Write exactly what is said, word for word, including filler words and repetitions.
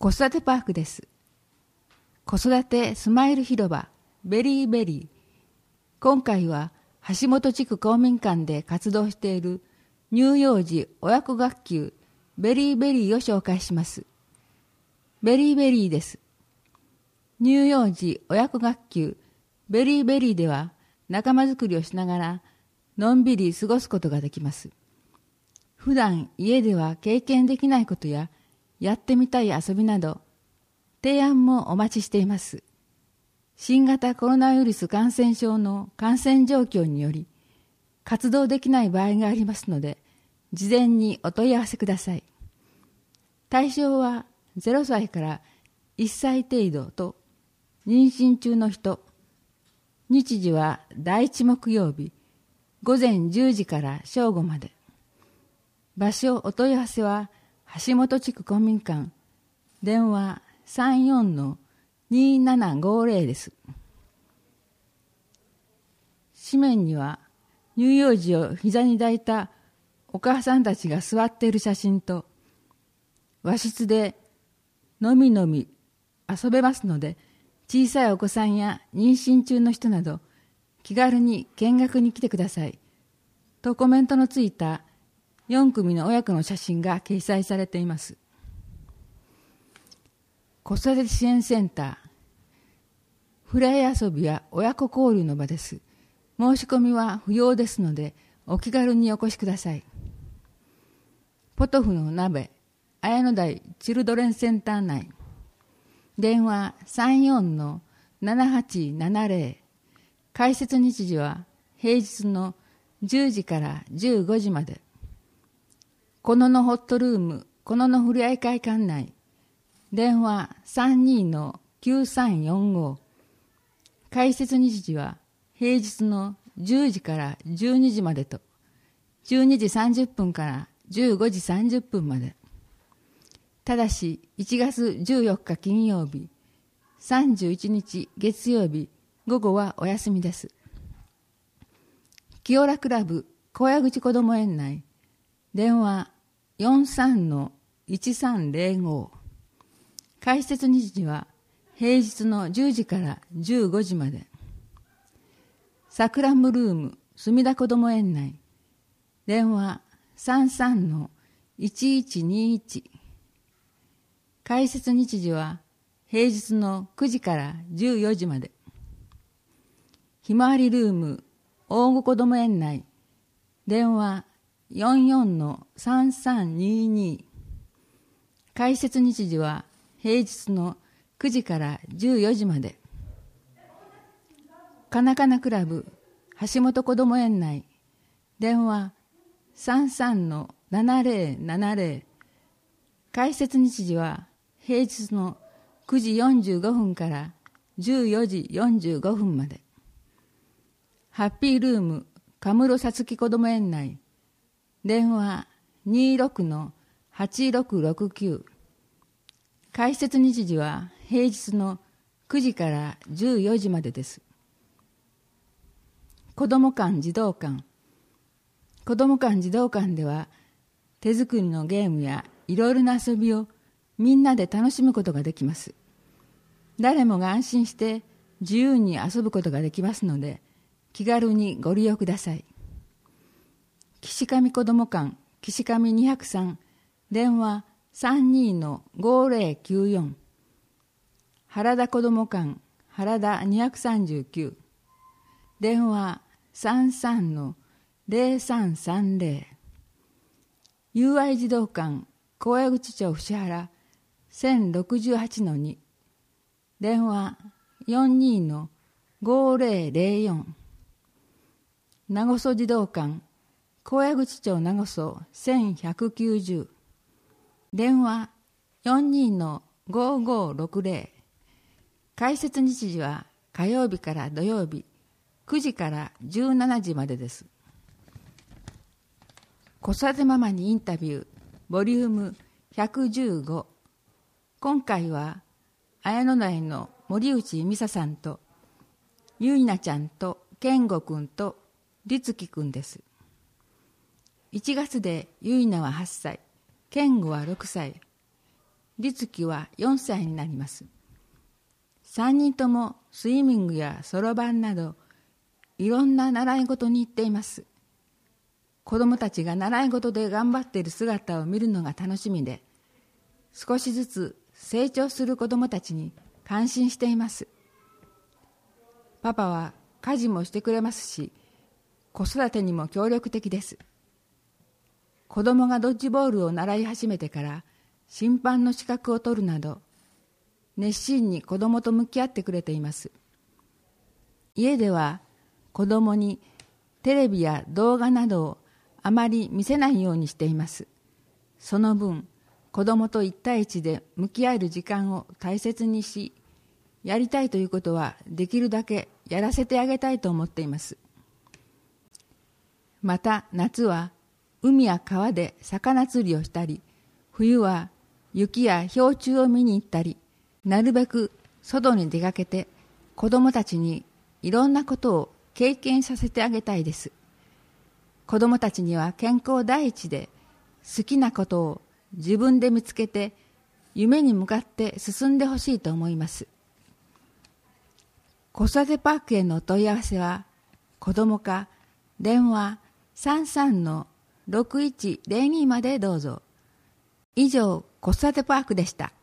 子育てパークです。子育てスマイル広場ベリーベリー。今回は橋本地区公民館で活動している乳幼児親子学級ベリーベリーを紹介します。ベリーベリーです。乳幼児親子学級ベリーベリーでは仲間づくりをしながらのんびり過ごすことができます。普段家では経験できないことややってみたい遊びなど提案もお待ちしています。新型コロナウイルス感染症の感染状況により活動できない場合がありますので、事前にお問い合わせください。対象はゼロさいからいっさい程度と妊娠中の人。日時は第一木曜日午前じゅうじから正午まで。場所お問い合わせは橋本地区公民館、電話 さんよんのにーななごーぜろ です。紙面には乳幼児を膝に抱いたお母さんたちが座っている写真と、和室でのみのみ遊べますので、小さいお子さんや妊娠中の人など気軽に見学に来てくださいとコメントのついたよんくみの親子の写真が掲載されています。子育て支援センター、ふれあい遊びや親子交流の場です。申し込みは不要ですのでお気軽にお越しください。ポトフの鍋綾野台チルドレンセンター内、電話 さんよんのななはちななぜろ、開設日時は平日のじゅうじからじゅうごじまで。こののホットルームこののふれあい会館内、電話 さんにのきゅうさんよんご、開設日時は平日のじゅうじからじゅうにじまでと、じゅうにじさんじゅっぷんからじゅうごじさんじゅっぷんまで。ただしいちがつじゅうよっか金曜日、さんじゅういちにち月曜日午後はお休みです。清良クラブ小屋口こども園内、電話 よんさんのいちさんぜろご、開設日時は平日のじゅうじからじゅうごじまで。さくらんぼルーム墨田こども園内、電話 さんさんのいちいちにいち、開設日時は平日のくじからじゅうよじまで。ひまわりルーム大子こども園内、電話 よんよんのさんさんにに、開設日時は平日のくじからじゅうよじまで。かなかなクラブ橋本こども園内、電話 さんさんのななぜろななぜろ、開設日時は平日のくじよんじゅうごふんからじゅうよじよんじゅうごふんまで。ハッピールームかむろさつきこども園内、電話 にろくのはちろくろくきゅう、開設日時は平日のくじからじゅうよじまでです。子ども館児童館、子ども館児童館では手作りのゲームやいろいろな遊びをみんなで楽しむことができます。誰もが安心して自由に遊ぶことができますので、気軽にご利用ください。岸上子ども館岸上にひゃくさん、電話 さんにのごぜろきゅうよん、原田子ども館原田にひゃくさんじゅうきゅう、電話 さんさんのぜろさんさんぜろ、 友愛児童館高野口町伏原せんろくじゅうはちのに、電話 よんにのごぜろぜろよん、名護児童館高野口町名護せんひゃくきゅうじゅう、電話 よんにのごごろくぜろ、開設日時は火曜日から土曜日くじからじゅうしちじまでです。子育てママにインタビューボリュームひゃくじゅうご、今回は綾野台の森内美沙さんとゆいなちゃんと健吾くんと律樹くんです。いちがつでゆいなははっさい、健吾はろくさい、 律貴はよんさいになります。さんにんともスイミングやそろばんなどいろんな習い事に行っています。子供たちが習い事で頑張っている姿を見るのが楽しみで、少しずつ成長する子供たちに感心しています。パパは家事もしてくれますし、子育てにも協力的です。子供がドッジボールを習い始めてから審判の資格を取るなど、熱心に子供と向き合ってくれています。家では子供にテレビや動画などをあまり見せないようにしています。その分、子供と一対一で向き合える時間を大切にし、やりたいということはできるだけやらせてあげたいと思っています。また夏は海や川で魚釣りをしたり、冬は雪や氷柱を見に行ったり、なるべく外に出かけて子供たちにいろんなことを経験させてあげたいです。子供たちには健康第一で、好きなことを自分で見つけて夢に向かって進んでほしいと思います。子育てパークへのお問い合わせは、子供課電話 さんさんのろくいちゼロに までどうぞ。以上、子育てパークでした。